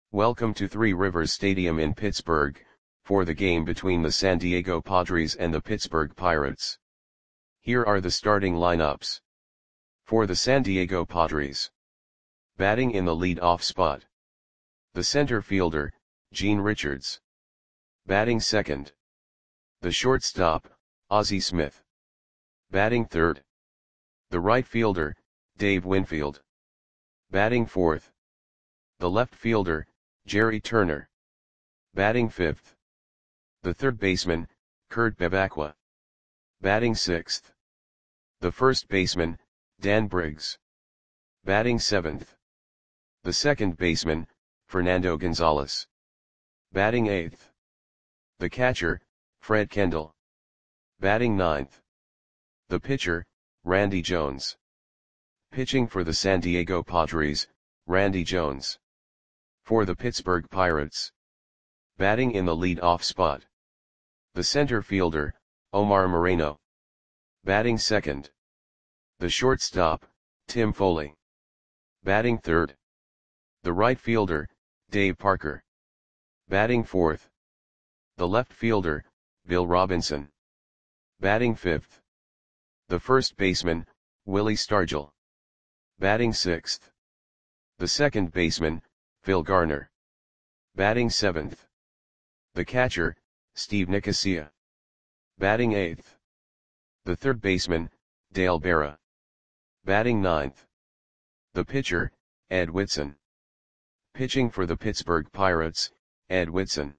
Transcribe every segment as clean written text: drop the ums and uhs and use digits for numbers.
Welcome to Three Rivers Stadium in Pittsburgh, for the game between the San Diego Padres and the Pittsburgh Pirates. Here are the starting lineups. For the San Diego Padres. Batting in the lead-off spot. The center fielder, Gene Richards. Batting second. The shortstop, Ozzie Smith. Batting third. The right fielder, Dave Winfield. Batting fourth. The left fielder, Jerry Turner. Batting fifth. The third baseman, Kurt Bevacqua. Batting sixth. The first baseman, Dan Briggs. Batting seventh. The second baseman, Fernando Gonzalez. Batting eighth. The catcher, Fred Kendall. Batting ninth. The pitcher, Randy Jones. Pitching for the San Diego Padres, Randy Jones. For the Pittsburgh Pirates. Batting in the lead-off spot. The center fielder, Omar Moreno. Batting second. The shortstop, Tim Foley. Batting third. The right fielder, Dave Parker. Batting fourth. The left fielder, Bill Robinson. Batting fifth. The first baseman, Willie Stargell. Batting sixth. The second baseman, Phil Garner. Batting seventh. The catcher, Steve Nicosia. Batting eighth. The third baseman, Dale Berra. Batting ninth. The pitcher, Ed Whitson. Pitching for the Pittsburgh Pirates, Ed Whitson.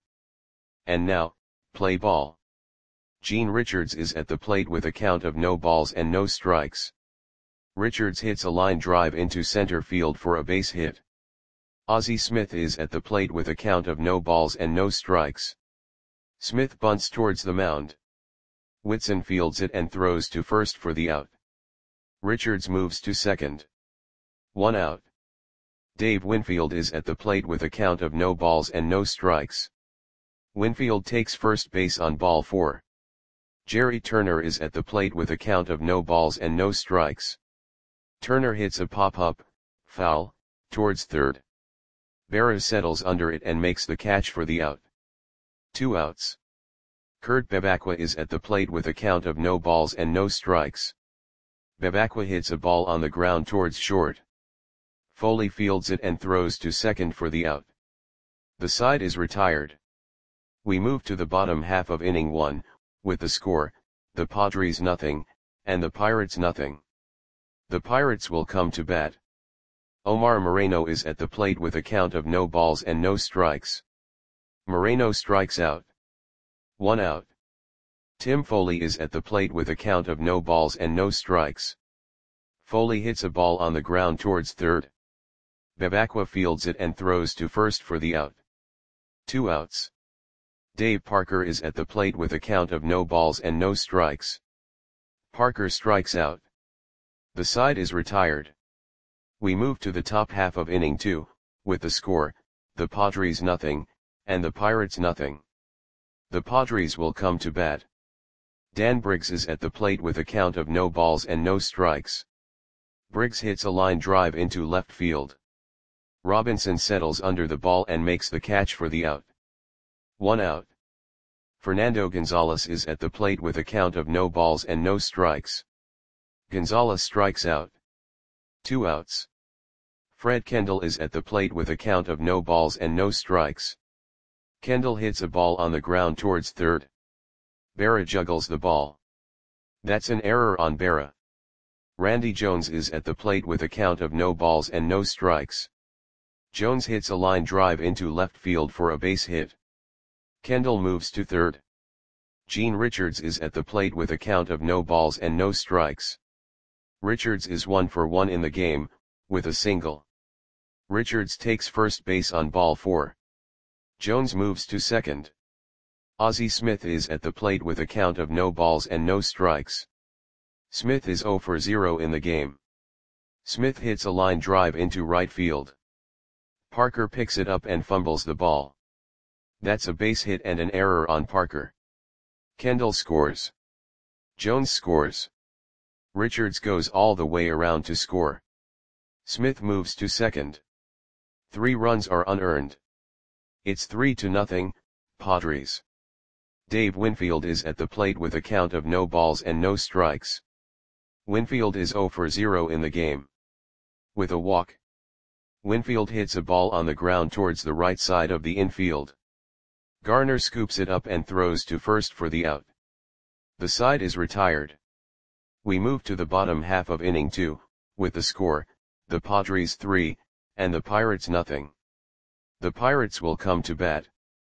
And now, play ball. Gene Richards is at the plate with a count of no balls and no strikes. Richards hits a line drive into center field for a base hit. Ozzie Smith is at the plate with a count of no balls and no strikes. Smith bunts towards the mound. Whitson fields it and throws to first for the out. Richards moves to second. 1 out. Dave Winfield is at the plate with a count of no balls and no strikes. Winfield takes first base on ball 4. Jerry Turner is at the plate with a count of no balls and no strikes. Turner hits a pop-up, foul, towards third. Berra settles under it and makes the catch for the out. 2 outs. Kurt Bevacqua is at the plate with a count of no balls and no strikes. Bevacqua hits a ball on the ground towards short. Foley fields it and throws to second for the out. The side is retired. We move to the bottom half of inning 1, with the score, the Padres nothing, and the Pirates nothing. The Pirates will come to bat. Omar Moreno is at the plate with a count of no balls and no strikes. Moreno strikes out. 1 out. Tim Foley is at the plate with a count of no balls and no strikes. Foley hits a ball on the ground towards third. Bevacqua fields it and throws to first for the out. 2 outs. Dave Parker is at the plate with a count of no balls and no strikes. Parker strikes out. The side is retired. We move to the top half of inning 2, with the score, the Padres nothing, and the Pirates nothing. The Padres will come to bat. Dan Briggs is at the plate with a count of no balls and no strikes. Briggs hits a line drive into left field. Robinson settles under the ball and makes the catch for the out. 1 out. Fernando Gonzalez is at the plate with a count of no balls and no strikes. Gonzalez strikes out. 2 outs. Fred Kendall is at the plate with a count of no balls and no strikes. Kendall hits a ball on the ground towards third. Berra juggles the ball. That's an error on Berra. Randy Jones is at the plate with a count of no balls and no strikes. Jones hits a line drive into left field for a base hit. Kendall moves to third. Gene Richards is at the plate with a count of no balls and no strikes. Richards is 1 for 1 in the game, with a single. Richards takes first base on ball 4. Jones moves to second. Ozzie Smith is at the plate with a count of no balls and no strikes. Smith is 0 for 0 in the game. Smith hits a line drive into right field. Parker picks it up and fumbles the ball. That's a base hit and an error on Parker. Kendall scores. Jones scores. Richards goes all the way around to score. Smith moves to second. 3 runs are unearned. It's 3-0, Padres. Dave Winfield is at the plate with a count of no balls and no strikes. Winfield is 0 for 0 in the game. With a walk, Winfield hits a ball on the ground towards the right side of the infield. Garner scoops it up and throws to first for the out. The side is retired. We move to the bottom half of inning 2, with the score, the Padres 3, and the Pirates 0. The Pirates will come to bat.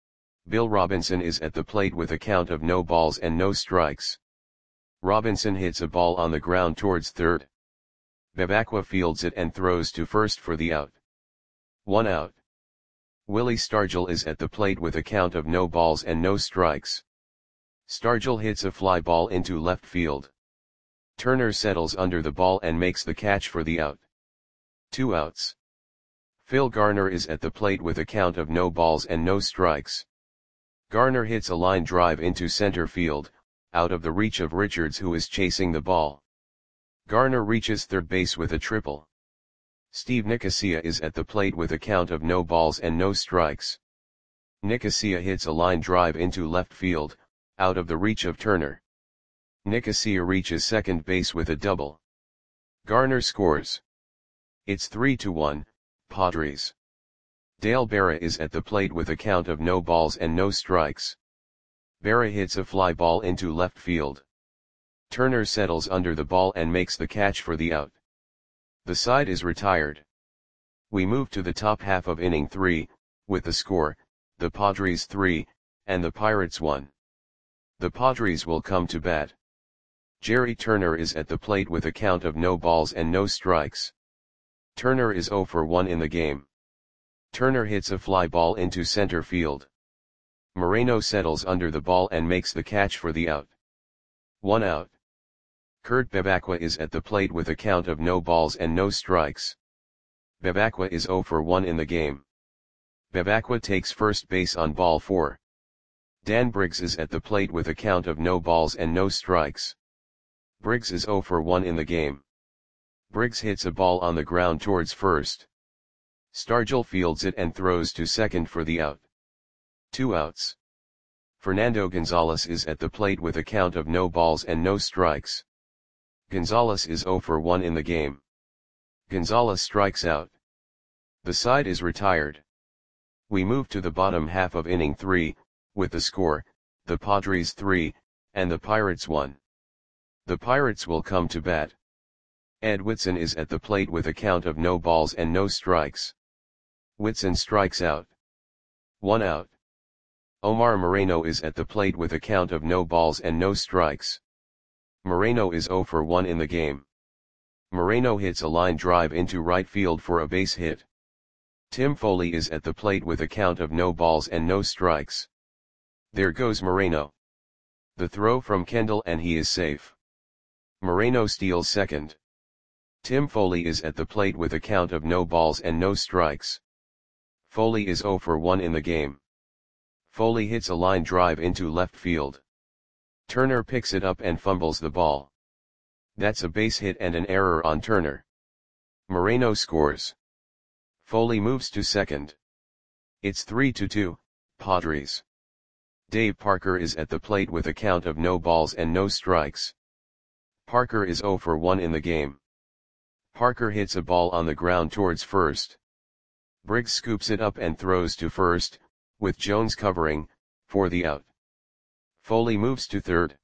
Bill Robinson is at the plate with a count of no balls and no strikes. Robinson hits a ball on the ground towards third. Bebacqua fields it and throws to first for the out. 1 out. Willie Stargell is at the plate with a count of no balls and no strikes. Stargell hits a fly ball into left field. Turner settles under the ball and makes the catch for the out. 2 outs. Phil Garner is at the plate with a count of no balls and no strikes. Garner hits a line drive into center field, out of the reach of Richards, who is chasing the ball. Garner reaches third base with a triple. Steve Nicosia is at the plate with a count of no balls and no strikes. Nicosia hits a line drive into left field, out of the reach of Turner. Nicosia reaches second base with a double. Garner scores. It's 3-1, Padres. Dale Berra is at the plate with a count of no balls and no strikes. Berra hits a fly ball into left field. Turner settles under the ball and makes the catch for the out. The side is retired. We move to the top half of inning 3, with the score, the Padres 3, and the Pirates 1. The Padres will come to bat. Jerry Turner is at the plate with a count of no balls and no strikes. Turner is 0 for 1 in the game. Turner hits a fly ball into center field. Moreno settles under the ball and makes the catch for the out. 1 out. Kurt Bebacqua is at the plate with a count of no balls and no strikes. Bebacqua is 0 for 1 in the game. Bebacqua takes first base on ball 4. Dan Briggs is at the plate with a count of no balls and no strikes. Briggs is 0 for 1 in the game. Briggs hits a ball on the ground towards first. Stargell fields it and throws to second for the out. 2 outs. Fernando Gonzalez is at the plate with a count of no balls and no strikes. Gonzalez is 0 for 1 in the game. Gonzalez strikes out. The side is retired. We move to the bottom half of inning 3, with the score, the Padres 3, and the Pirates 1. The Pirates will come to bat. Ed Whitson is at the plate with a count of no balls and no strikes. Whitson strikes out. 1 out. Omar Moreno is at the plate with a count of no balls and no strikes. Moreno is 0 for 1 in the game. Moreno hits a line drive into right field for a base hit. Tim Foley is at the plate with a count of no balls and no strikes. There goes Moreno. The throw from Kendall and he is safe. Moreno steals second. Tim Foley is at the plate with a count of no balls and no strikes. Foley is 0 for 1 in the game. Foley hits a line drive into left field. Turner picks it up and fumbles the ball. That's a base hit and an error on Turner. Moreno scores. Foley moves to second. It's 3-2, Padres. Dave Parker is at the plate with a count of no balls and no strikes. Parker is 0 for 1 in the game. Parker hits a ball on the ground towards first. Briggs scoops it up and throws to first, with Jones covering, for the out. Foley moves to third.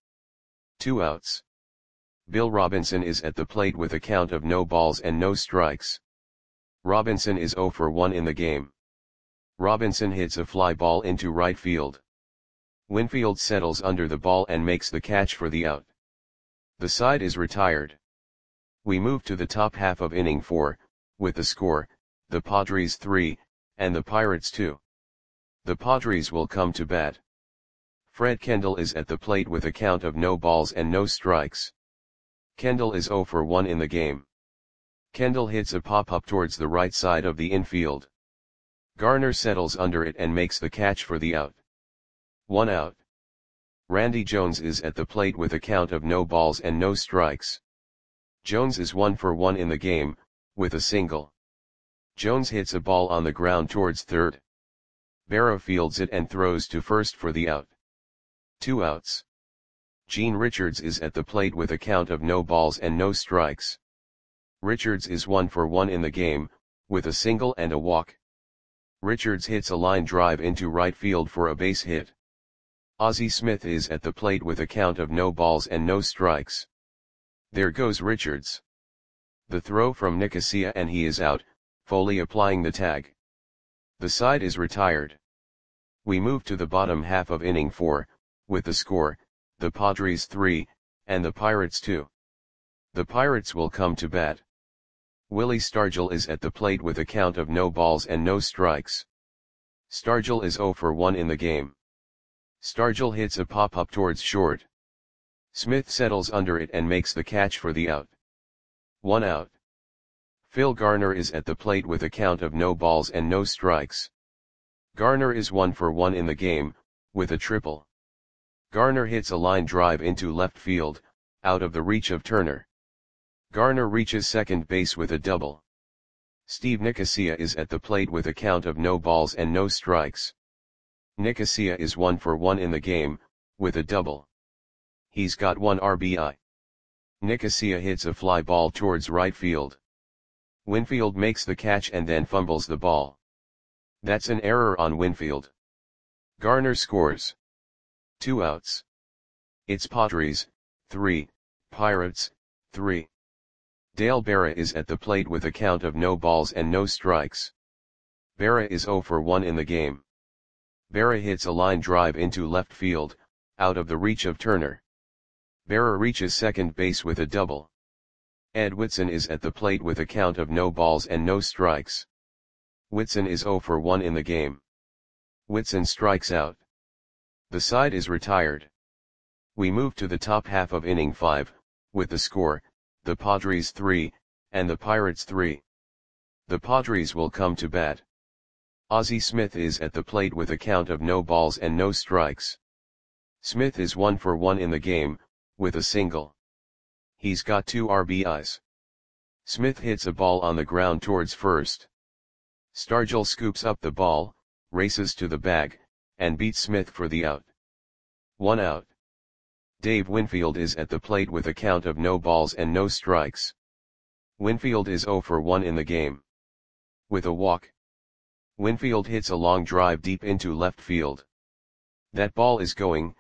2 outs. Bill Robinson is at the plate with a count of no balls and no strikes. Robinson is 0 for 1 in the game. Robinson hits a fly ball into right field. Winfield settles under the ball and makes the catch for the out. The side is retired. We move to the top half of inning 4, with the score, the Padres 3, and the Pirates 2. The Padres will come to bat. Fred Kendall is at the plate with a count of no balls and no strikes. Kendall is 0 for 1 in the game. Kendall hits a pop-up towards the right side of the infield. Garner settles under it and makes the catch for the out. 1 out. Randy Jones is at the plate with a count of no balls and no strikes. Jones is 1 for 1 in the game, with a single. Jones hits a ball on the ground towards third. Berra fields it and throws to first for the out. 2 outs. Gene Richards is at the plate with a count of no balls and no strikes. Richards is 1 for 1 in the game, with a single and a walk. Richards hits a line drive into right field for a base hit. Ozzie Smith is at the plate with a count of no balls and no strikes. There goes Richards. The throw from Nicosia and he is out, Foley applying the tag. The side is retired. We move to the bottom half of inning 4, with the score, the Padres 3, and the Pirates 2. The Pirates will come to bat. Willie Stargell is at the plate with a count of no balls and no strikes. Stargell is 0 for 1 in the game. Stargell hits a pop-up towards short. Smith settles under it and makes the catch for the out. 1 out. Phil Garner is at the plate with a count of no balls and no strikes. Garner is 1 for 1 in the game, with a triple. Garner hits a line drive into left field, out of the reach of Turner. Garner reaches second base with a double. Steve Nicosia is at the plate with a count of no balls and no strikes. Nicosia is 1 for 1 in the game, with a double. He's got 1 RBI. Nicosia hits a fly ball towards right field. Winfield makes the catch and then fumbles the ball. That's an error on Winfield. Garner scores. 2 outs. It's Padres, 3, Pirates, 3. Dale Berra is at the plate with a count of no balls and no strikes. Berra is 0 for 1 in the game. Berra hits a line drive into left field, out of the reach of Turner. Berra reaches second base with a double. Ed Whitson is at the plate with a count of no balls and no strikes. Whitson is 0 for 1 in the game. Whitson strikes out. The side is retired. We move to the top half of inning 5, with the score, the Padres 3, and the Pirates 3. The Padres will come to bat. Ozzie Smith is at the plate with a count of no balls and no strikes. Smith is 1 for 1 in the game, with a single. He's got 2 RBIs. Smith hits a ball on the ground towards first. Stargell scoops up the ball, races to the bag, and beats Smith for the out. 1 out. Dave Winfield is at the plate with a count of no balls and no strikes. Winfield is 0 for 1 in the game. With a walk. Winfield hits a long drive deep into left field. That ball is going,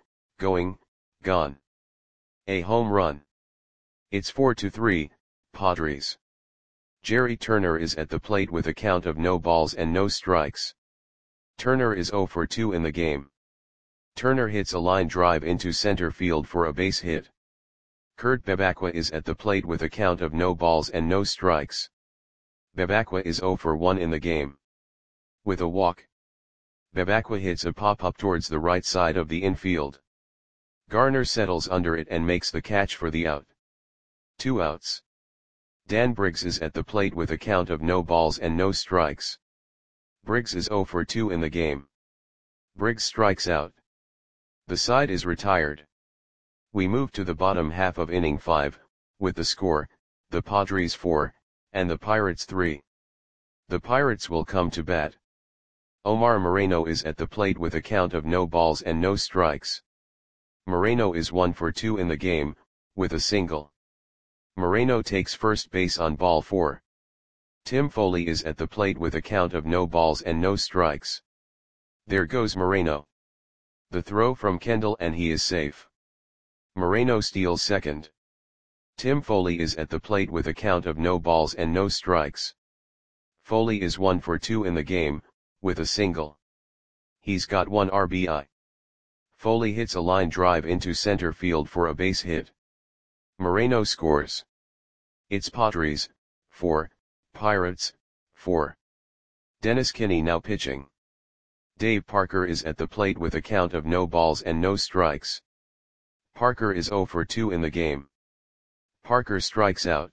gone. A home run. It's 4-3, Padres. Jerry Turner is at the plate with a count of no balls and no strikes. Turner is 0 for 2 in the game. Turner hits a line drive into center field for a base hit. Kurt Bebacqua is at the plate with a count of no balls and no strikes. Bebacqua is 0 for 1 in the game. With a walk. Bebacqua hits a pop-up towards the right side of the infield. Garner settles under it and makes the catch for the out. 2 outs. Dan Briggs is at the plate with a count of no balls and no strikes. Briggs is 0 for 2 in the game. Briggs strikes out. The side is retired. We move to the bottom half of inning 5, with the score, the Padres 4, and the Pirates 3. The Pirates will come to bat. Omar Moreno is at the plate with a count of no balls and no strikes. Moreno is 1 for 2 in the game, with a single. Moreno takes first base on ball 4. Tim Foley is at the plate with a count of no balls and no strikes. There goes Moreno. The throw from Kendall and he is safe. Moreno steals second. Tim Foley is at the plate with a count of no balls and no strikes. Foley is 1 for 2 in the game, with a single. He's got 1 RBI. Foley hits a line drive into center field for a base hit. Moreno scores. It's Padres, 4, Pirates, 4. Dennis Kinney now pitching. Dave Parker is at the plate with a count of no balls and no strikes. Parker is 0 for 2 in the game. Parker strikes out.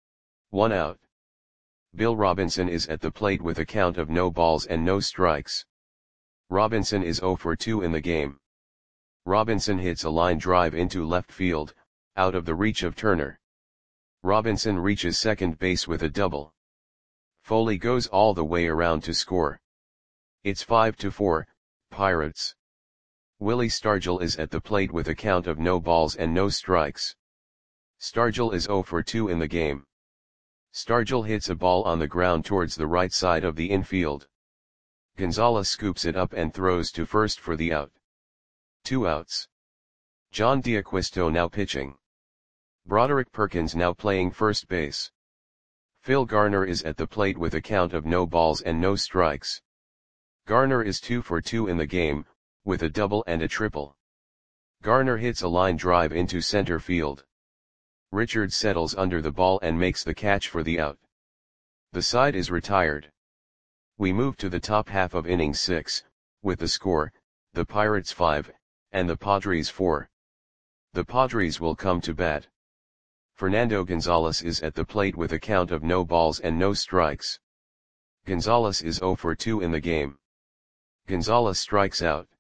1 out. Bill Robinson is at the plate with a count of no balls and no strikes. Robinson is 0 for 2 in the game. Robinson hits a line drive into left field, out of the reach of Turner. Robinson reaches second base with a double. Foley goes all the way around to score. It's 5-4, Pirates. Willie Stargell is at the plate with a count of no balls and no strikes. Stargell is 0 for 2 in the game. Stargell hits a ball on the ground towards the right side of the infield. Gonzalez scoops it up and throws to first for the out. 2 outs. John D'Acquisto now pitching. Broderick Perkins now playing first base. Phil Garner is at the plate with a count of no balls and no strikes. Garner is 2 for 2 in the game, with a double and a triple. Garner hits a line drive into center field. Richards settles under the ball and makes the catch for the out. The side is retired. We move to the top half of inning 6, with the score, the Pirates 5, and the Padres 4. The Padres will come to bat. Fernando Gonzalez is at the plate with a count of no balls and no strikes. Gonzalez is 0 for 2 in the game. Gonzalez strikes out.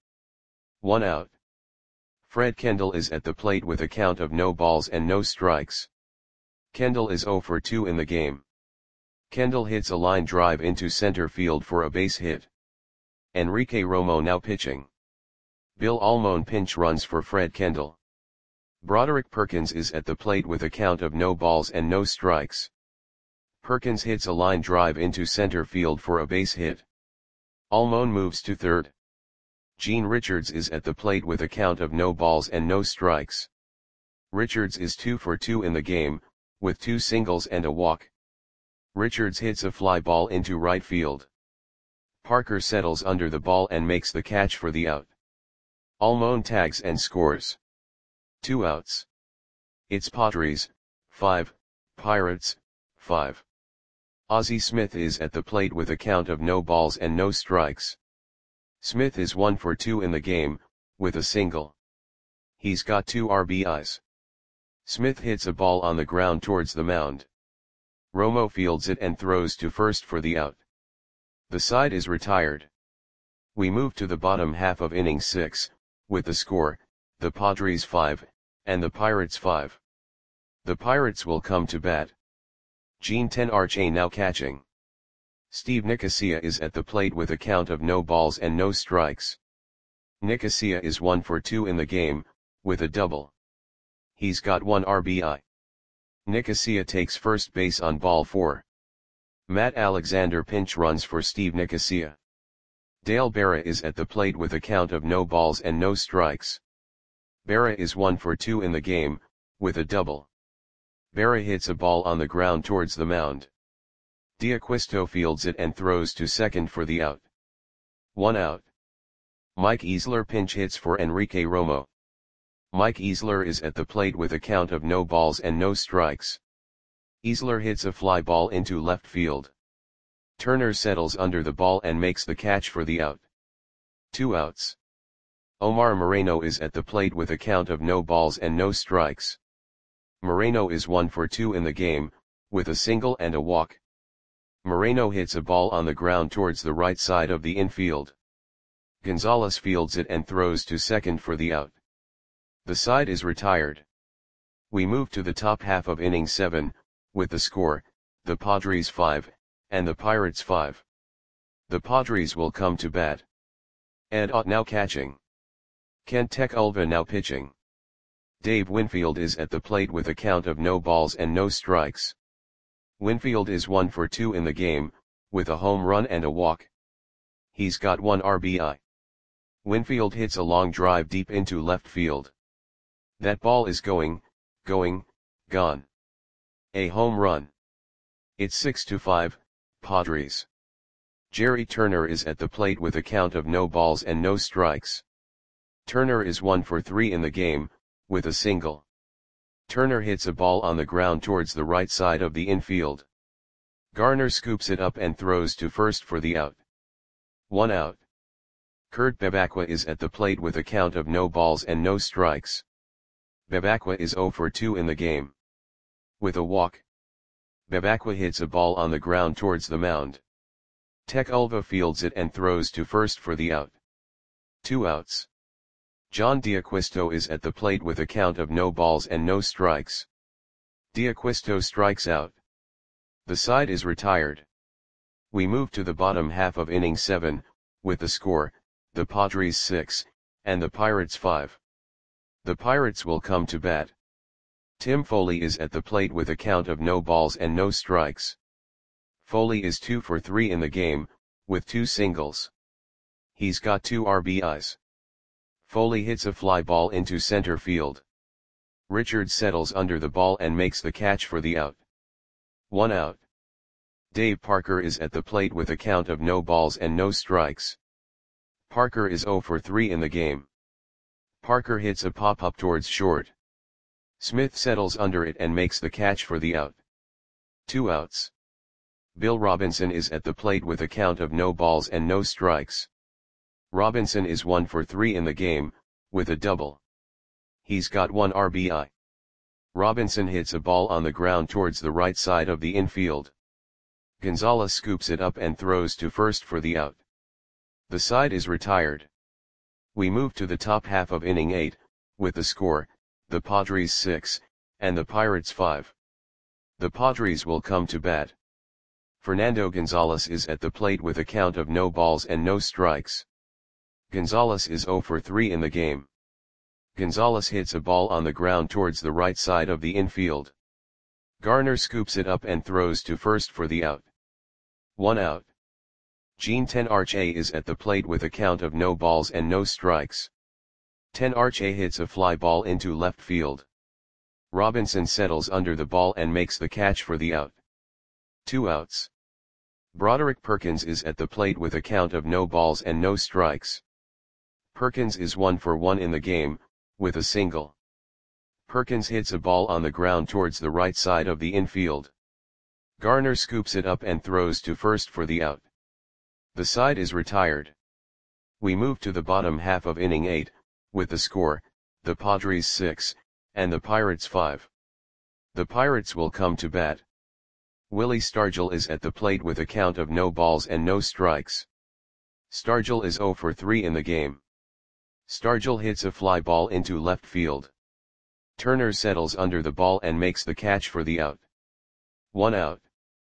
1 out. Fred Kendall is at the plate with a count of no balls and no strikes. Kendall is 0 for 2 in the game. Kendall hits a line drive into center field for a base hit. Enrique Romo now pitching. Bill Almon pinch runs for Fred Kendall. Broderick Perkins is at the plate with a count of no balls and no strikes. Perkins hits a line drive into center field for a base hit. Almon moves to third. Gene Richards is at the plate with a count of no balls and no strikes. Richards is 2 for 2 in the game, with 2 singles and a walk. Richards hits a fly ball into right field. Parker settles under the ball and makes the catch for the out. Almon tags and scores. 2 outs. It's Padres 5, Pirates 5. Ozzie Smith is at the plate with a count of no balls and no strikes. Smith is 1 for 2 in the game, with a single. He's got 2 RBIs. Smith hits a ball on the ground towards the mound. Romo fields it and throws to first for the out. The side is retired. We move to the bottom half of inning 6, with the score, the Padres 5, and the Pirates 5. The Pirates will come to bat. Gene Tenarche now catching. Steve Nicosia is at the plate with a count of no balls and no strikes. Nicosia is 1 for 2 in the game, with a double. He's got 1 RBI. Nicosia takes first base on ball 4. Matt Alexander pinch runs for Steve Nicosia. Dale Berra is at the plate with a count of no balls and no strikes. Berra is 1 for 2 in the game, with a double. Berra hits a ball on the ground towards the mound. D'Acquisto fields it and throws to second for the out. 1 out. Mike Easler pinch hits for Enrique Romo. Mike Easler is at the plate with a count of no balls and no strikes. Easler hits a fly ball into left field. Turner settles under the ball and makes the catch for the out. 2 outs. Omar Moreno is at the plate with a count of no balls and no strikes. Moreno is 1 for 2 in the game, with a single and a walk. Moreno hits a ball on the ground towards the right side of the infield. Gonzalez fields it and throws to second for the out. The side is retired. We move to the top half of inning 7, with the score, the Padres 5, and the Pirates 5. The Padres will come to bat. Ed Ott now catching. Kent Tekulve now pitching. Dave Winfield is at the plate with a count of no balls and no strikes. Winfield is 1 for 2 in the game, with a home run and a walk. He's got 1 RBI. Winfield hits a long drive deep into left field. That ball is gone. A home run. It's 6-5, Padres. Jerry Turner is at the plate with a count of no balls and no strikes. Turner is 1 for 3 in the game, with a single. Turner hits a ball on the ground towards the right side of the infield. Garner scoops it up and throws to first for the out. 1 out. Kurt Bevacqua is at the plate with a count of no balls and no strikes. Bevacqua is 0 for 2 in the game. With a walk. Bevacqua hits a ball on the ground towards the mound. Tekulve fields it and throws to first for the out. 2 outs. John D'Acquisto is at the plate with a count of no balls and no strikes. D'Acquisto strikes out. The side is retired. We move to the bottom half of inning 7, with the score, the Padres 6, and the Pirates 5. The Pirates will come to bat. Tim Foley is at the plate with a count of no balls and no strikes. Foley is 2 for 3 in the game, with 2 singles. He's got 2 RBIs. Foley hits a fly ball into center field. Richards settles under the ball and makes the catch for the out. 1 out. Dave Parker is at the plate with a count of no balls and no strikes. Parker is 0 for 3 in the game. Parker hits a pop-up towards short. Smith settles under it and makes the catch for the out. 2 outs. Bill Robinson is at the plate with a count of no balls and no strikes. Robinson is 1 for 3 in the game, with a double. He's got 1 RBI. Robinson hits a ball on the ground towards the right side of the infield. Gonzalez scoops it up and throws to first for the out. The side is retired. We move to the top half of inning 8, with the score, the Padres 6, and the Pirates 5. The Padres will come to bat. Fernando Gonzalez is at the plate with a count of no balls and no strikes. Gonzalez is 0 for 3 in the game. Gonzalez hits a ball on the ground towards the right side of the infield. Garner scoops it up and throws to first for the out. 1 out. Gene Tenarche is at the plate with a count of no balls and no strikes. Tenarche hits a fly ball into left field. Robinson settles under the ball and makes the catch for the out. 2 outs. Broderick Perkins is at the plate with a count of no balls and no strikes. Perkins is 1 for 1 in the game, with a single. Perkins hits a ball on the ground towards the right side of the infield. Garner scoops it up and throws to first for the out. The side is retired. We move to the bottom half of inning 8, with the score, the Padres 6, and the Pirates 5. The Pirates will come to bat. Willie Stargell is at the plate with a count of no balls and no strikes. Stargell is 0 for 3 in the game. Stargell hits a fly ball into left field. Turner settles under the ball and makes the catch for the out. 1 out.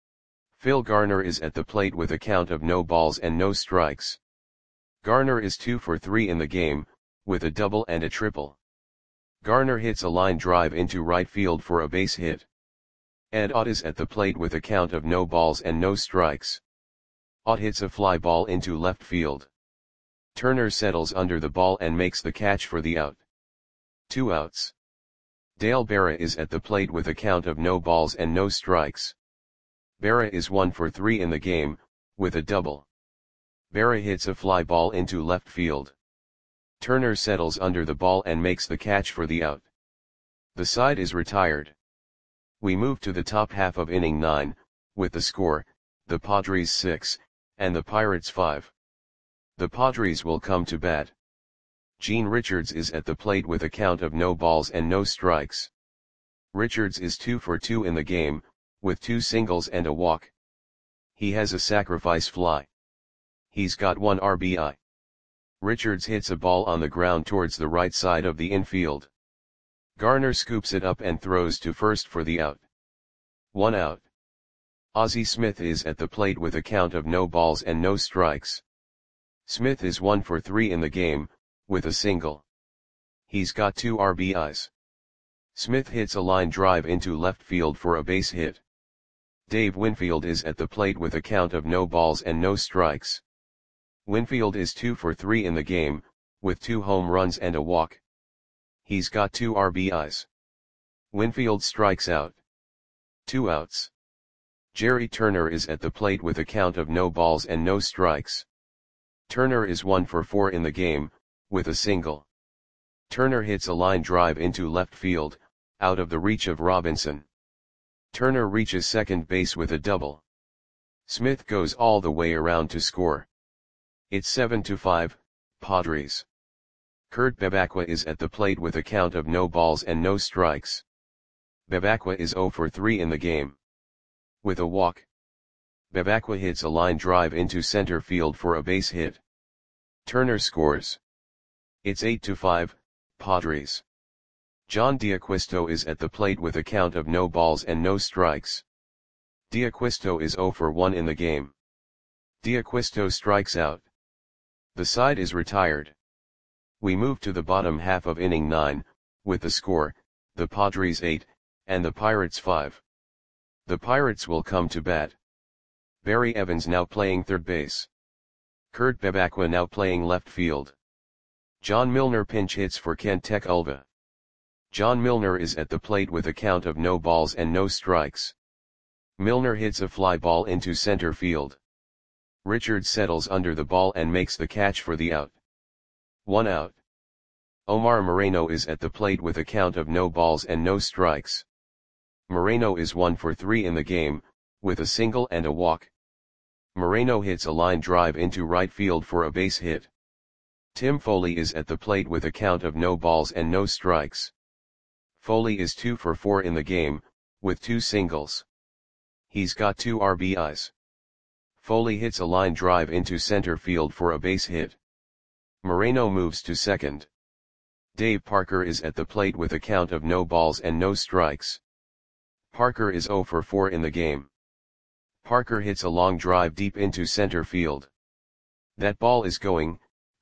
Phil Garner is at the plate with a count of no balls and no strikes. Garner is 2 for 3 in the game, with a double and a triple. Garner hits a line drive into right field for a base hit. Ed Ott is at the plate with a count of no balls and no strikes. Ott hits a fly ball into left field. Turner settles under the ball and makes the catch for the out. 2 outs. Dale Berra is at the plate with a count of no balls and no strikes. Berra is 1 for 3 in the game, with a double. Berra hits a fly ball into left field. Turner settles under the ball and makes the catch for the out. The side is retired. We move to the top half of inning 9, with the score, the Padres 6, and the Pirates 5. The Padres will come to bat. Gene Richards is at the plate with a count of no balls and no strikes. Richards is 2 for 2 in the game, with 2 singles and a walk. He has a sacrifice fly. He's got 1 RBI. Richards hits a ball on the ground towards the right side of the infield. Garner scoops it up and throws to first for the out. 1 out. Ozzie Smith is at the plate with a count of no balls and no strikes. Smith is 1 for 3 in the game, with a single. He's got 2 RBIs. Smith hits a line drive into left field for a base hit. Dave Winfield is at the plate with a count of no balls and no strikes. Winfield is 2 for 3 in the game, with 2 home runs and a walk. He's got 2 RBIs. Winfield strikes out. 2 outs. Jerry Turner is at the plate with a count of no balls and no strikes. Turner is 1 for 4 in the game, with a single. Turner hits a line drive into left field, out of the reach of Robinson. Turner reaches second base with a double. Smith goes all the way around to score. It's 7-5, Padres. Kurt Bevacqua is at the plate with a count of no balls and no strikes. Bevacqua is 0 for 3 in the game. With a walk. Bevacqua hits a line drive into center field for a base hit. Turner scores. It's 8-5, Padres. John D'Acquisto is at the plate with a count of no balls and no strikes. D'Acquisto is 0 for 1 in the game. D'Acquisto strikes out. The side is retired. We move to the bottom half of inning 9, with the score, the Padres 8, and the Pirates 5. The Pirates will come to bat. Barry Evans now playing third base. Kurt Bebacqua now playing left field. John Milner pinch hits for Kent Tekulve. John Milner is at the plate with a count of no balls and no strikes. Milner hits a fly ball into center field. Richards settles under the ball and makes the catch for the out. 1 out. Omar Moreno is at the plate with a count of no balls and no strikes. Moreno is 1 for 3 in the game, with a single and a walk. Moreno hits a line drive into right field for a base hit. Tim Foley is at the plate with a count of no balls and no strikes. Foley is 2 for 4 in the game, with 2 singles. He's got 2 RBIs. Foley hits a line drive into center field for a base hit. Moreno moves to second. Dave Parker is at the plate with a count of no balls and no strikes. Parker is 0 for 4 in the game. Parker hits a long drive deep into center field. That ball is gone.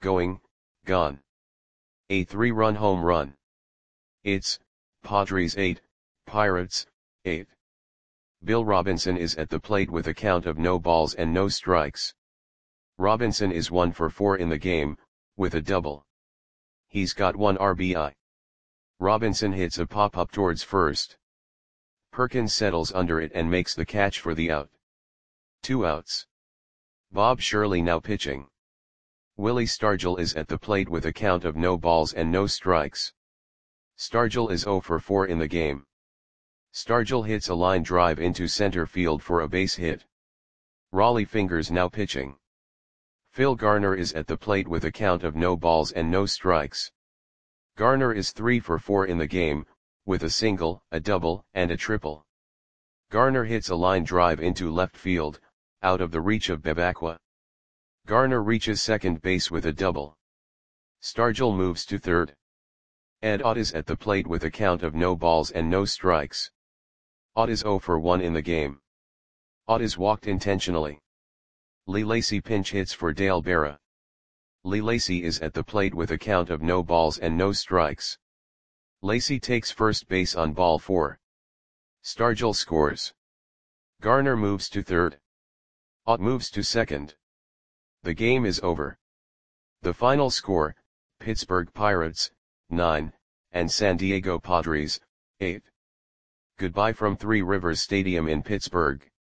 A 3-run home run. It's Padres 8, Pirates 8. Bill Robinson is at the plate with a count of no balls and no strikes. Robinson is 1 for 4 in the game, with a double. He's got 1 RBI. Robinson hits a pop-up towards first. Perkins settles under it and makes the catch for the out. 2 outs. Bob Shirley now pitching. Willie Stargell is at the plate with a count of no balls and no strikes. Stargell is 0 for 4 in the game. Stargell hits a line drive into center field for a base hit. Raleigh Fingers now pitching. Phil Garner is at the plate with a count of no balls and no strikes. Garner is 3 for 4 in the game, with a single, a double, and a triple. Garner hits a line drive into left field, out of the reach of Bebacqua. Garner reaches second base with a double. Stargell moves to third. Ed Ott is at the plate with a count of no balls and no strikes. Ott is 0 for 1 in the game. Ott is walked intentionally. Lee Lacy pinch hits for Dale Berra. Lee Lacy is at the plate with a count of no balls and no strikes. Lacy takes first base on ball 4. Stargell scores. Garner moves to third. Ott moves to second. The game is over. The final score, Pittsburgh Pirates, 9, and San Diego Padres, 8. Goodbye from Three Rivers Stadium in Pittsburgh.